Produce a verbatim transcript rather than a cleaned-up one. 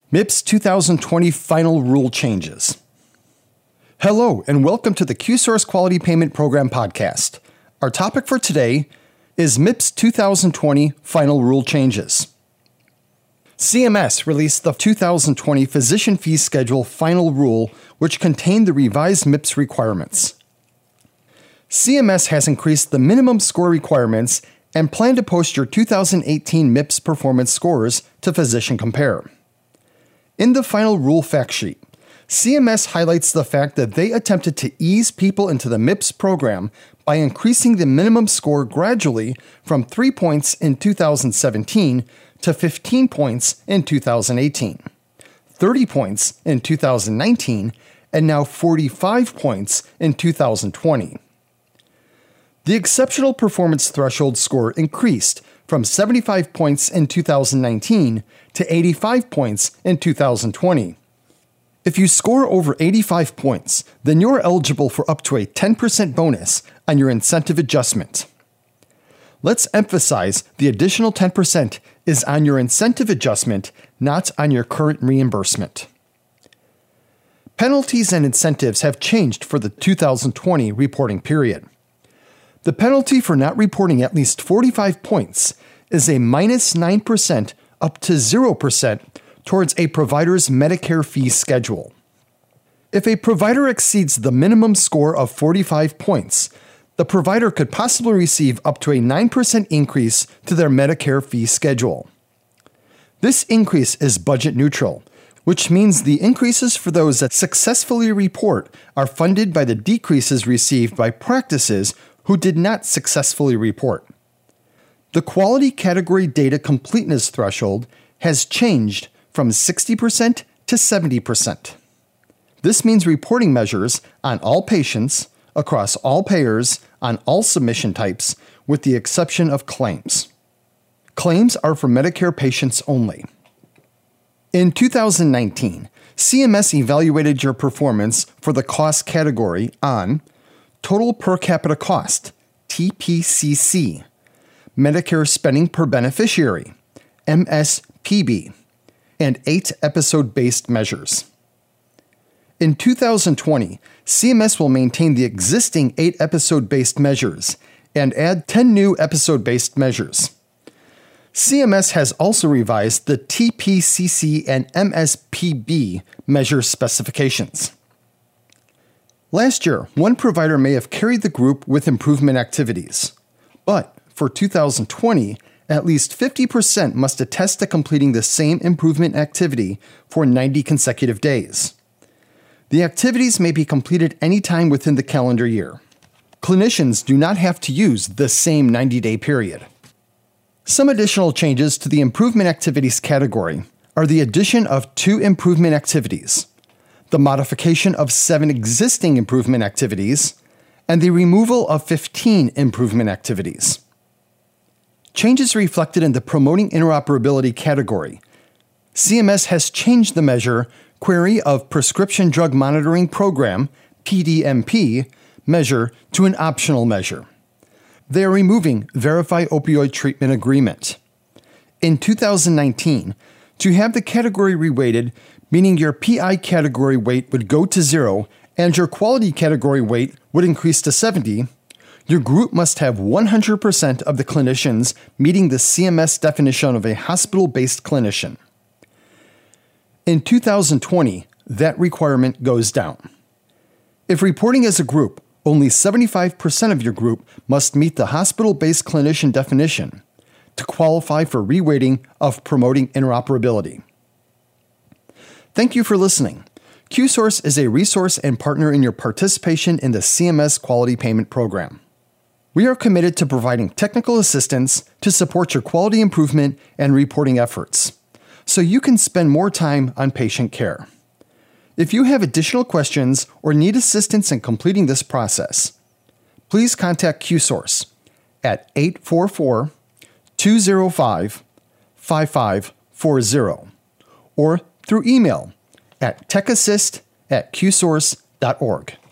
M I P S twenty twenty Final Rule Changes. Hello, and welcome to the QSource Quality Payment Program podcast. Our topic for today is M I P S twenty twenty Final Rule Changes. C M S released the two thousand twenty Physician Fee Schedule Final Rule, which contained the revised M I P S requirements. C M S has increased the minimum score requirements and plan to post your two thousand eighteen M I P S performance scores to Physician Compare. In the final rule fact sheet, C M S highlights the fact that they attempted to ease people into the M I P S program by increasing the minimum score gradually from three points in two thousand seventeen to fifteen points in two thousand eighteen, thirty points in two thousand nineteen, and now forty-five points in two thousand twenty. The exceptional performance threshold score increased from seventy-five points in two thousand nineteen to eighty-five points in two thousand twenty. If you score over eighty-five points, then you're eligible for up to a ten percent bonus on your incentive adjustment. Let's emphasize the additional ten percent is on your incentive adjustment, not on your current reimbursement. Penalties and incentives have changed for the two thousand twenty reporting period. The penalty for not reporting at least forty-five points is a minus nine percent up to zero percent towards a provider's Medicare fee schedule. If a provider exceeds the minimum score of forty-five points, the provider could possibly receive up to a nine percent increase to their Medicare fee schedule. This increase is budget neutral, which means the increases for those that successfully report are funded by the decreases received by practices who did not successfully report. The quality category data completeness threshold has changed from sixty percent to seventy percent. This means reporting measures on all patients, across all payers, on all submission types, with the exception of claims. Claims are for Medicare patients only. In two thousand nineteen, C M S evaluated your performance for the cost category on Total Per Capita Cost, T P C C, Medicare Spending Per Beneficiary, M S P B, and eight episode-based measures. In two thousand twenty, C M S will maintain the existing eight episode-based measures and add ten new episode-based measures. C M S has also revised the T P C C and M S P B measure specifications. Last year, one provider may have carried the group with improvement activities, but for two thousand twenty, at least fifty percent must attest to completing the same improvement activity for ninety consecutive days. The activities may be completed anytime within the calendar year. Clinicians do not have to use the same ninety-day period. Some additional changes to the improvement activities category are the addition of two improvement activities, the modification of seven existing improvement activities, and the removal of fifteen improvement activities. Changes reflected in the Promoting Interoperability category. C M S has changed the measure Query of Prescription Drug Monitoring Program, P D M P, measure to an optional measure. They are removing Verify Opioid Treatment Agreement. In two thousand nineteen, to have the category reweighted, meaning your P I category weight would go to zero and your quality category weight would increase to seventy, your group must have one hundred percent of the clinicians meeting the C M S definition of a hospital-based clinician. In two thousand twenty, that requirement goes down. If reporting as a group, only seventy-five percent of your group must meet the hospital-based clinician definition to qualify for reweighting of Promoting Interoperability. Thank you for listening. QSource is a resource and partner in your participation in the C M S Quality Payment Program. We are committed to providing technical assistance to support your quality improvement and reporting efforts, so you can spend more time on patient care. If you have additional questions or need assistance in completing this process, please contact QSource at eight four four, two zero five, five five four zero or through email at techassist at qsource dot org.